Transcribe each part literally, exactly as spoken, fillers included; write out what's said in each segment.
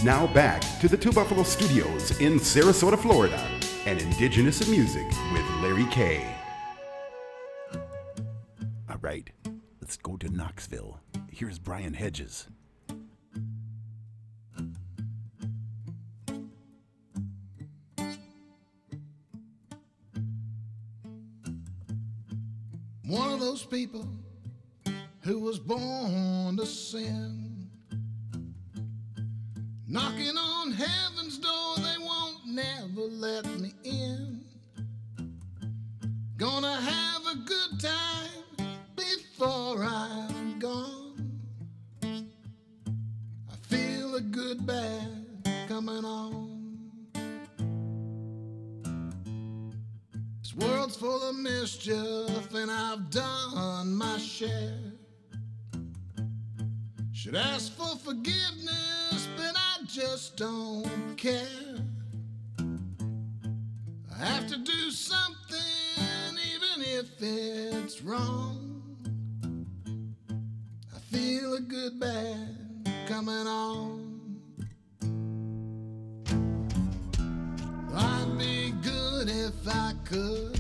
Now back to the Two Buffalo Studios in Sarasota, Florida, and Indigenous Music with Larry K. All right, let's go to Knoxville. Here's Brian Hedges. One of those people who was born to sin, knocking on heaven's door, they won't never let me in. Gonna have a good time before I'm gone. I feel a good bad coming on. This world's full of mischief and I've done my share. Should ask for forgiveness, but I just don't care. I have to do something even if it's wrong. I feel a good bad coming on. I'd be good if I could.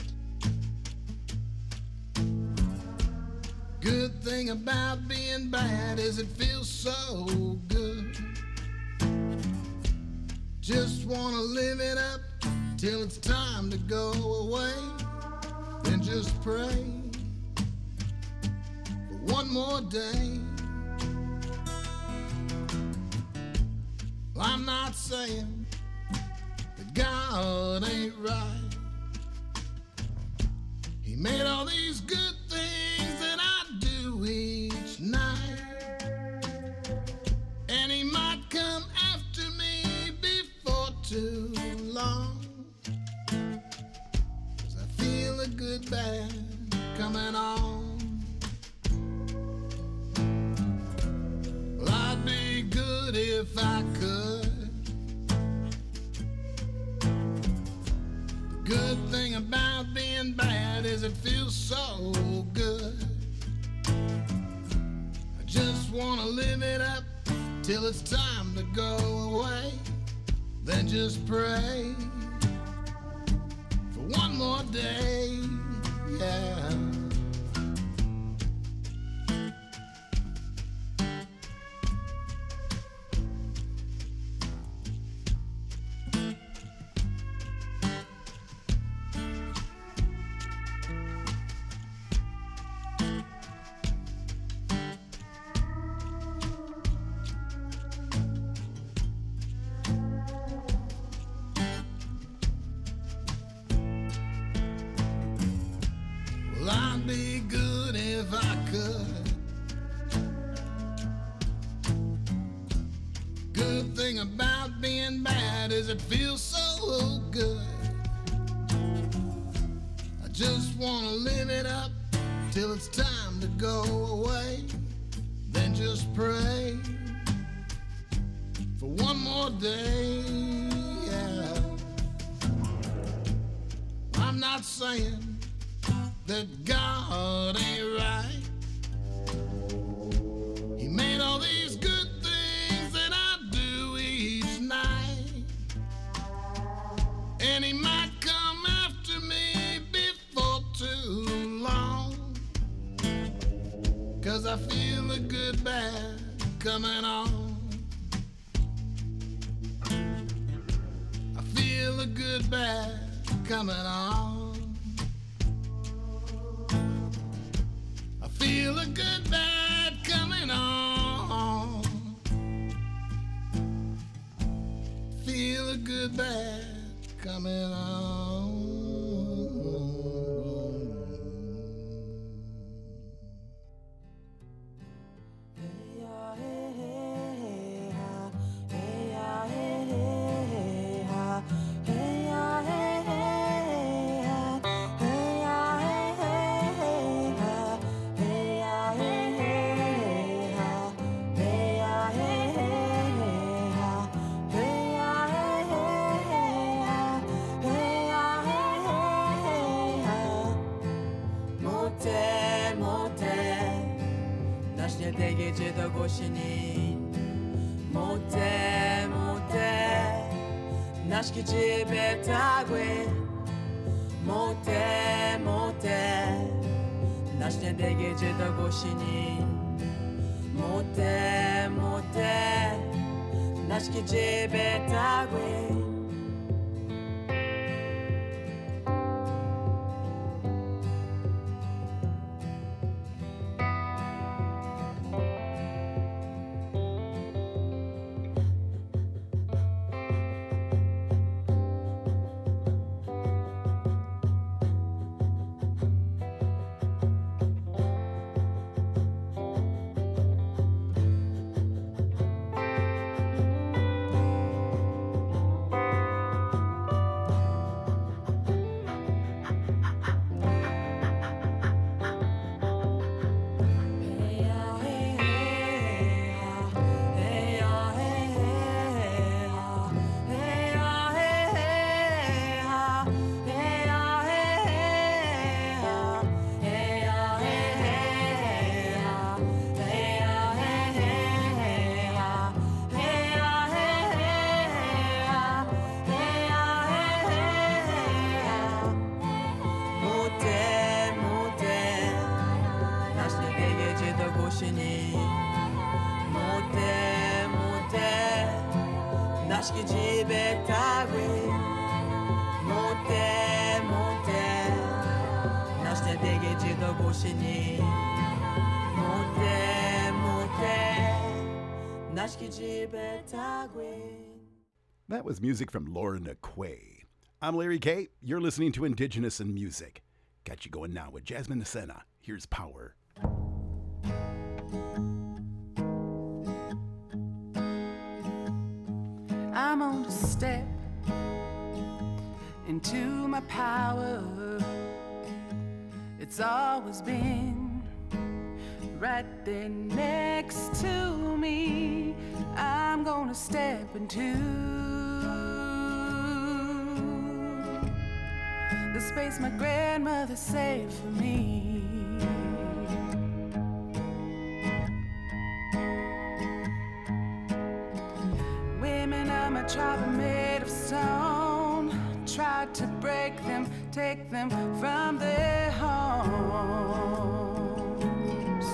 Good thing about being bad is it feels so good. Just wanna live it up till it's time to go away. Then just pray for one more day. I'm not saying that God ain't right. He made all these good things that I do each night, and he might come after me before too long, 'cause I feel a good bad coming on. Well, I'd be good if I could. The good thing about being bad is it feels so good. I just wanna live it up till it's time to go away. Then just pray for one more day, yeah. Well, I'd be good if I could. Good thing about being bad is it feels so good. I just wanna live it up till it's time to go away. Then just pray for one more day, yeah. I'm not saying that God ain't right. He made all these good things that I do each night, and he might come after me before too long, 'cause I feel a good bad coming on. I feel a good bad coming on. Feel a good bad coming on. Feel a good bad coming on. Hey ya, hey, hey, hey, ha. Hey ya, hey, hey, hey, ha. Hey ya, hey, hey, ha. Hey ya, hey, hey, hey, ha. Hey ya, hey, hey, ha. Hey ya, hey, hey, ha. Hey ya, hey, hey, ha. Hey ya, hey, hey, ha. 못해 못해 나 시대 대기지도 고시니 못해 Nashkijibetagwe Mote, mote Nashnedege Dagoshini Mote, mote Nashkijibetagwe That was music from Lorna Quay. I'm Larry K. You're listening to Indigenous in Music. Got you going now with Jasmine Nasena. Here's Power. I'm on a step into my power. It's always been right there next to me. I'm gonna step into the space my grandmother saved for me. Women of my tribe are made of stone. Tried to break them, take them from their homes.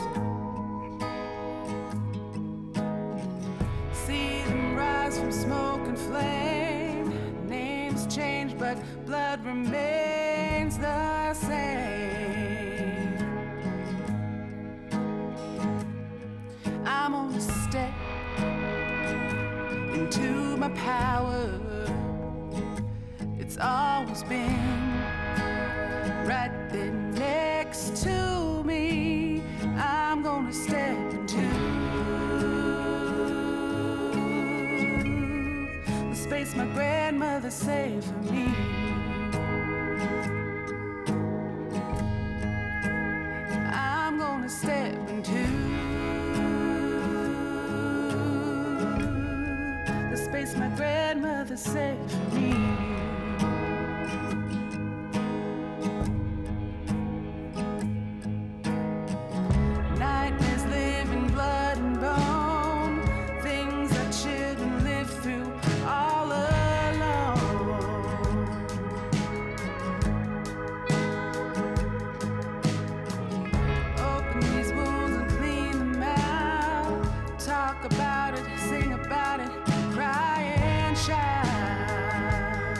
See them rise from smoke and flame. Names change, but blood remains the same. I'm on a step into my power. It's always been right there next to me. I'm gonna step into the space my grandmother saved for me. I'm gonna step into the space my grandmother saved for me. Nightmares live in blood and bone, things I shouldn't live through all alone. Open these wounds and clean them out. Talk about it, sing about it, cry and shout.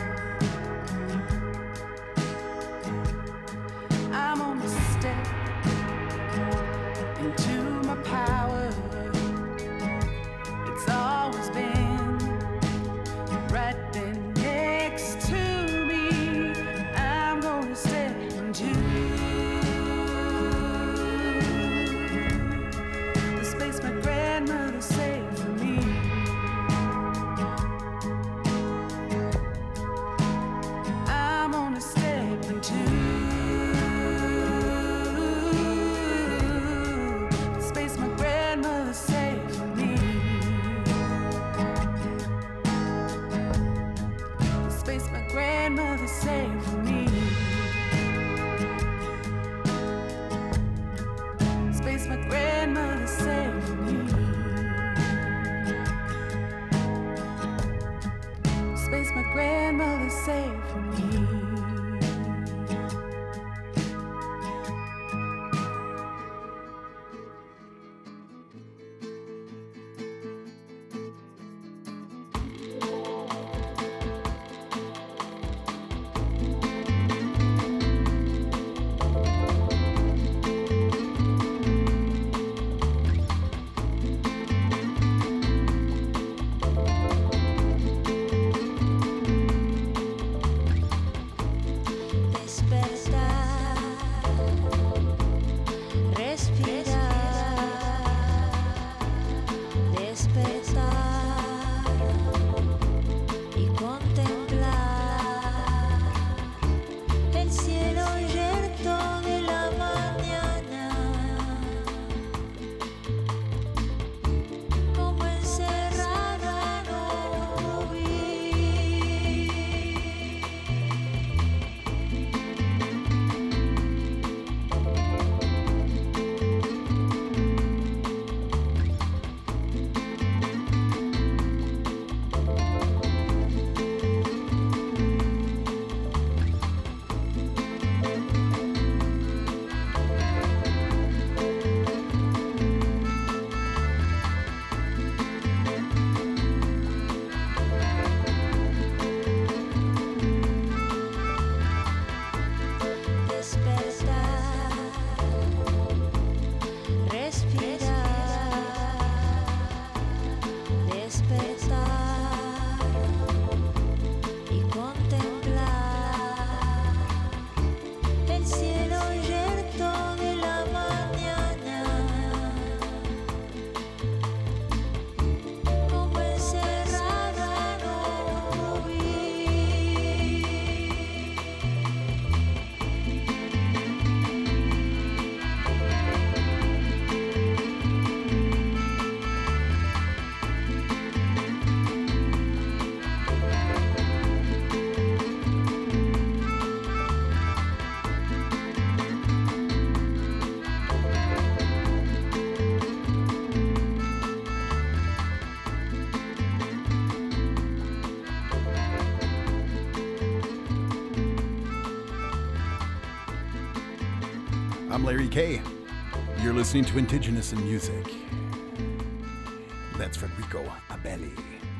I'm Larry K. You're listening to Indigenous in Music. That's Federico Abelli.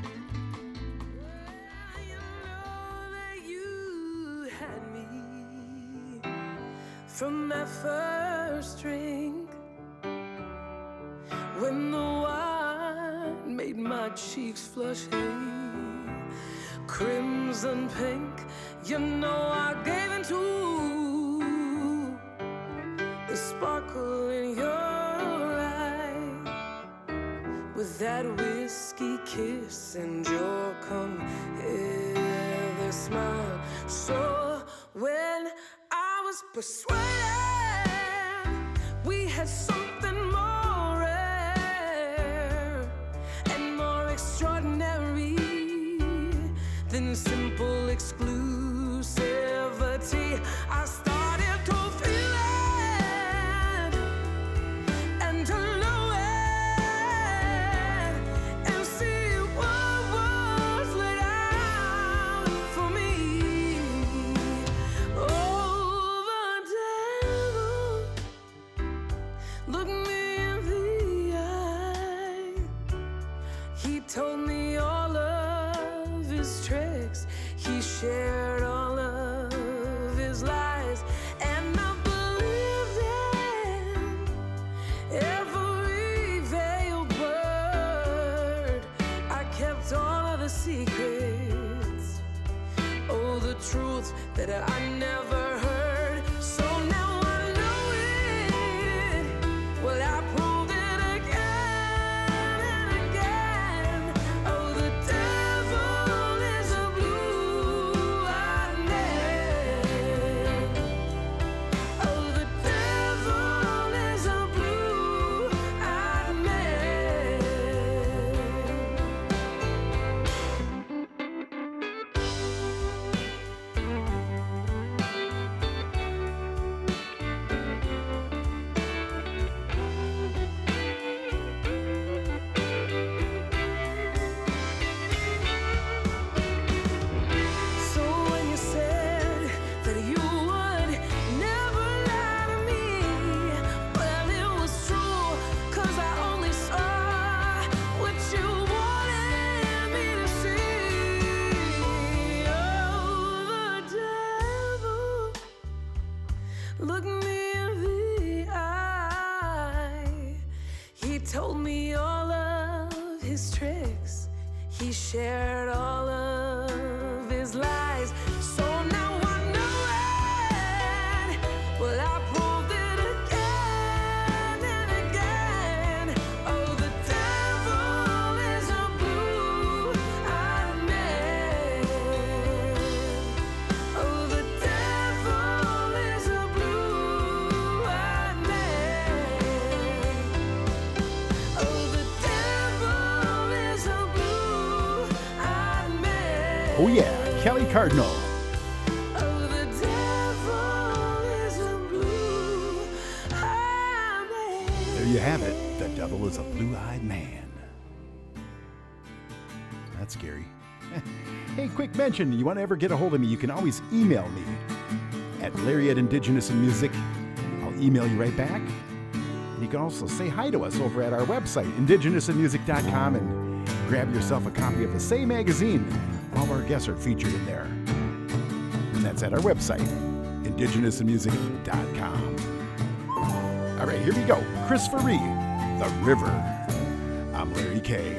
From that first drink, when the wine made my cheeks flush, crimson pink, you know I gave into the sparkle in your eye, with that whiskey kiss and your come hither smile. So when I was persuaded we had something more rare and more extraordinary than simple exclusivity, I started to feel it and to know it and see what was laid out for me. Oh, look me in the eye. He told me all of his tricks. He shared all of his lies, and I believed in every veiled word. I kept all of the secrets, oh, the truth that I never heard. So now I know it. Well, I proved it again and again. Oh, the devil is a blue-eyed man. Oh, the devil is a blue-eyed man. So when you said that you would never lie to me, well, it was true, 'cause I only saw what you wanted me to see. Oh, the devil looked me in the eye. He told me all of his tricks. He shared all of his lies. So now I know it. Well, I proved it again and again. Oh, the devil is a blue-eyed man. Oh, the devil is a blue-eyed man. Oh, the devil is a blue-eyed man. Oh yeah, Kelly Cardinal. Oh, the devil is a blue-eyed man. There you have it. The devil is a blue-eyed man. That's scary. Hey, quick mention. You want to ever get a hold of me, you can always email me at Larry at Indigenous in Music. I'll email you right back. And you can also say hi to us over at our website, indigenous in music dot com, and grab yourself a copy of the Say magazine. All of our guests are featured in there. And that's at our website, indigenous in music dot com. All right, here we go. Christopher Reed, The River. I'm Larry K.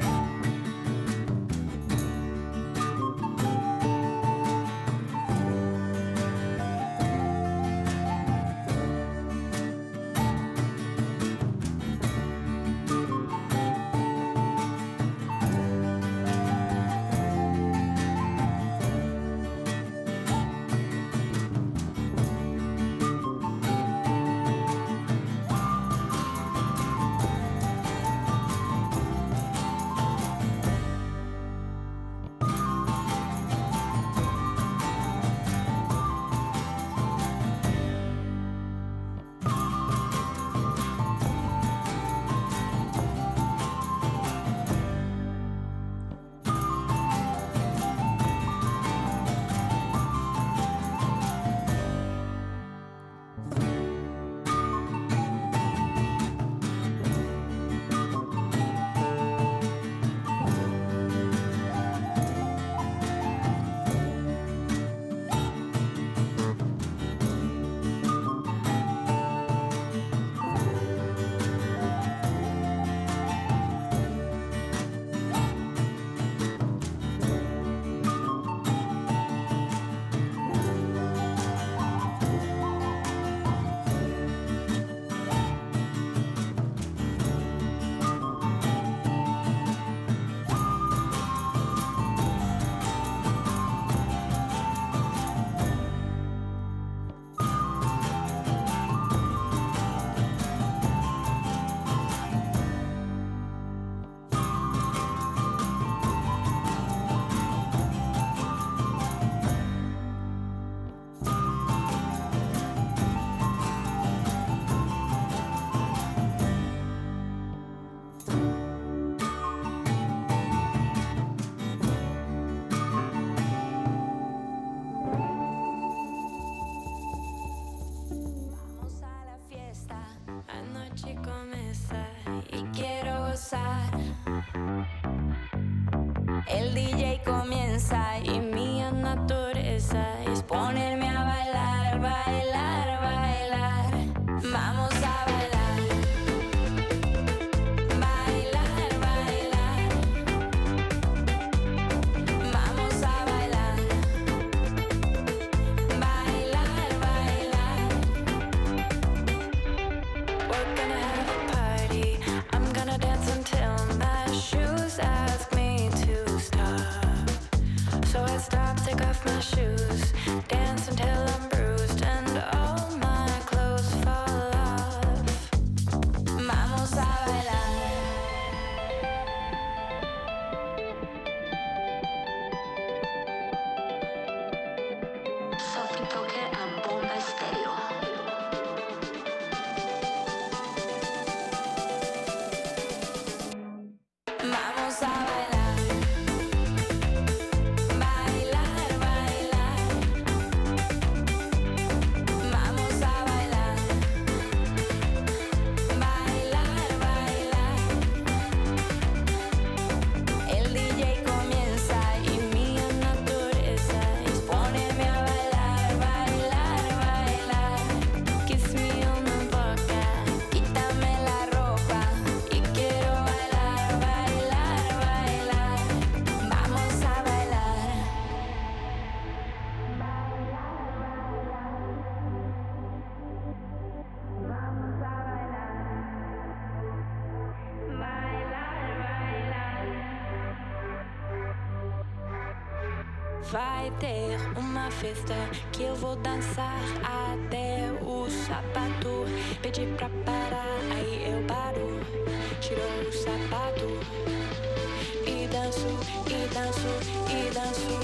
vai ter uma festa que eu vou dançar até o sapato pedir pra parar. Aí eu paro, tiro o sapato e danço, e danço, e danço.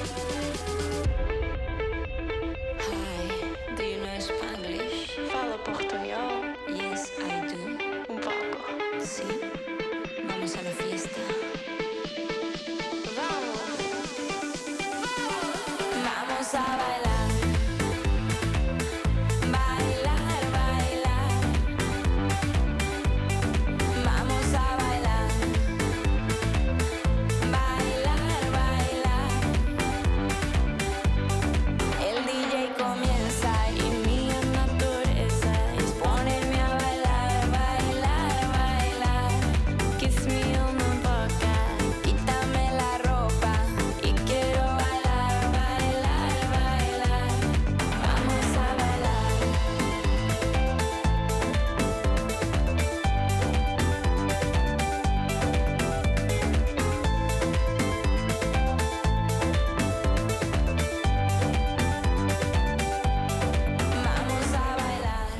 Hi, do you know Spanglish? Fala portunhol? Yes, I do. Un poco. Sí. Vamos a la fiesta. Vamos. Vamos a bailar. Bailar, bailar. Vamos a bailar. Bailar, bailar. El D J comienza y mi naturaleza es ponerme a bailar, bailar, bailar. Kiss me on the boca, quítame la ropa y quiero bailar, bailar, bailar. Vamos a bailar. Vamos a bailar.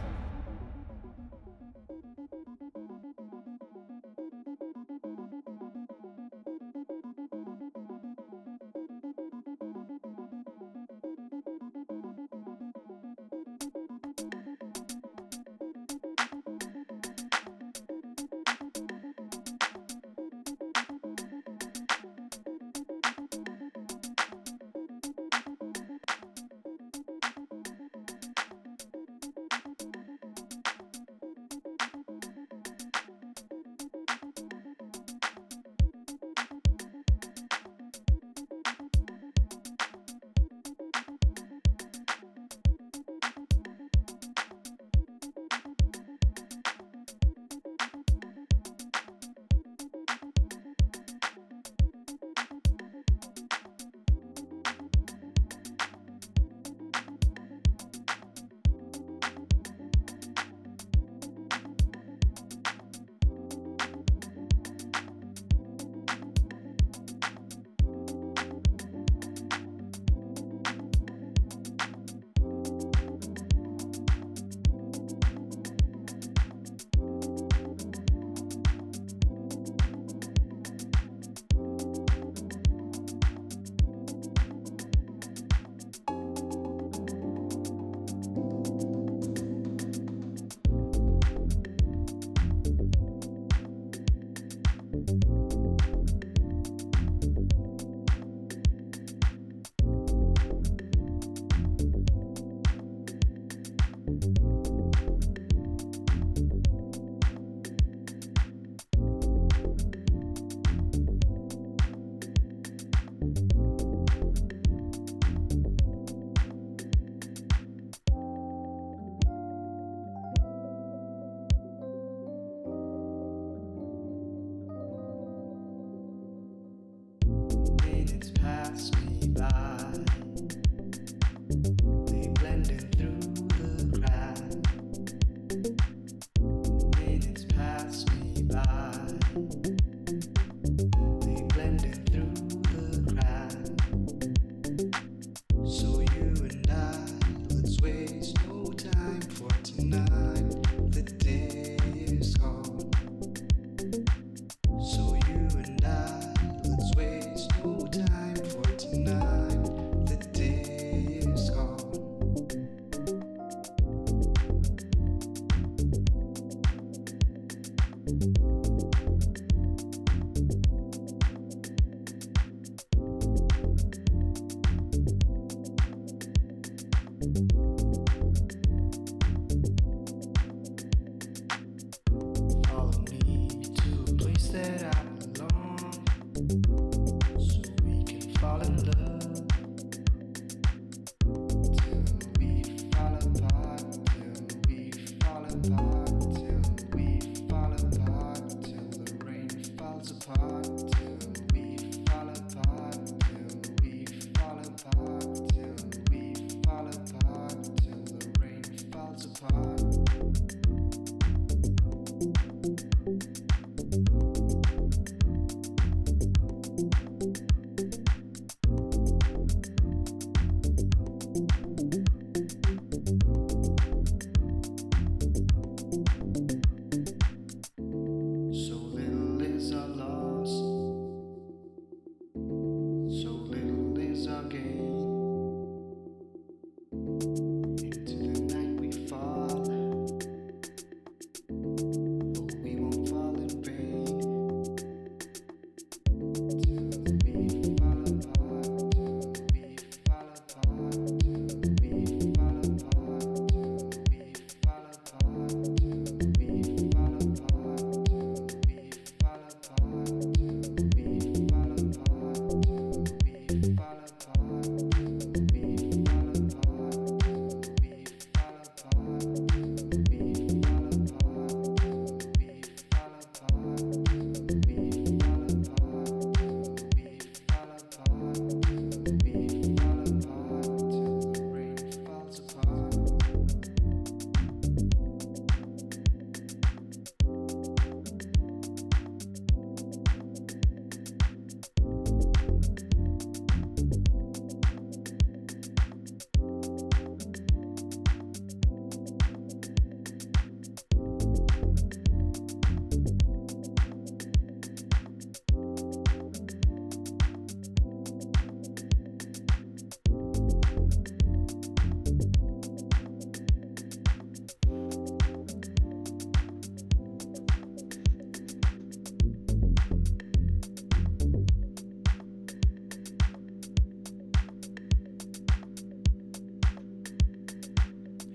Minutes pass me by, they blending through the crowd. Minutes pass me by, they blending through the crowd. So you and I, let's waste no time for tonight. The day is gone. So you and I, let's waste no time for tonight. The day is gone.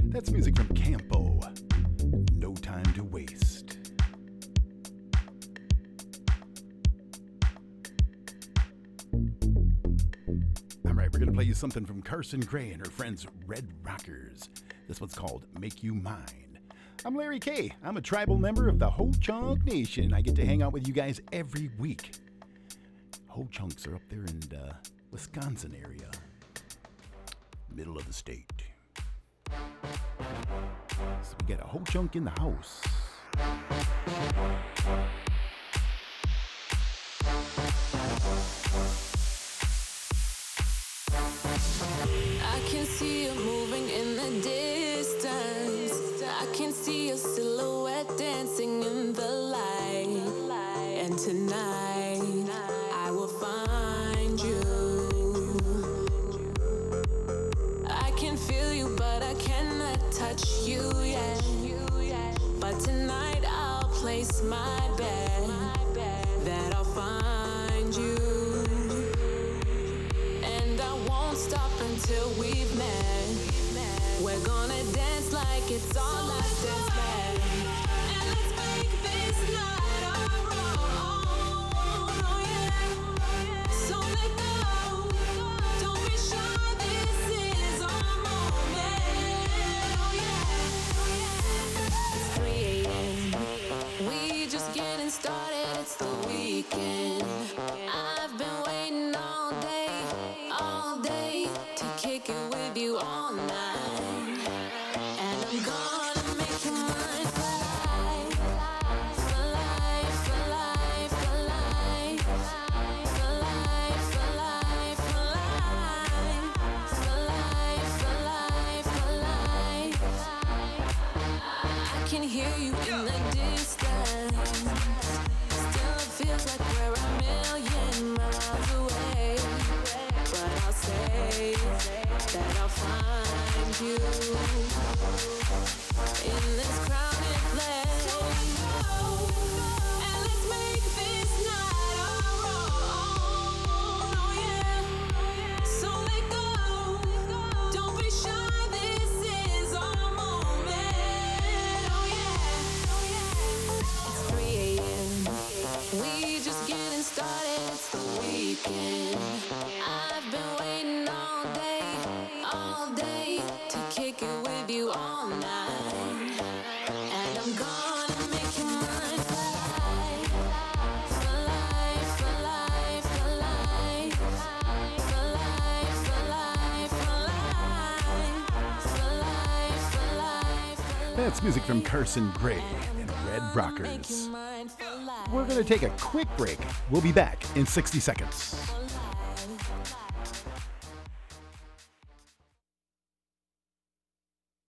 That's music from Campo. No Time to Waste. All right, we're going to play you something from Carson Gray and her friends Red Rockers. This one's called Make You Mine. I'm Larry K. I'm a tribal member of the Ho-Chunk Nation. I get to hang out with you guys every week. Ho-Chunks are up there in the Wisconsin area, middle of the state. So we got a Ho-Chunk in the house. I can see you moving in the distance. I can see your silhouette dancing in the light. And tonight, I will find you. I can feel you, but I cannot touch you yet. But tonight, I'll place my bet that I'll find you. And I won't stop until we've met. We're gonna dance like it's our last dance back. And let's make this night our own. Oh yeah. So let go. Don't be shy. This is our moment. Oh yeah. It's three a.m. We just getting started. It's the weekend. I've been waiting all day, all day to kick it with you all night. And I'm gonna make you mine for life, for life, for life, for life, for life, for life, for life, for life, for life, for life. I can hear you in the distance. Still it feels like we're a million miles away. But I'll say that I'll find you in this crowded place. And let's make this night our own. Oh yeah. So let go. Don't be shy. This is our moment. Oh yeah. It's three a.m. We just getting started. It's the weekend. I've been waiting all day, all day to kick it with you all night. And I'm gonna make you mine for life, for life, for life, for life, for life, for life, for life, for life, for life, for life. That's music from Carson Gray and Red Rockers. We're going to take a quick break. We'll be back in sixty seconds.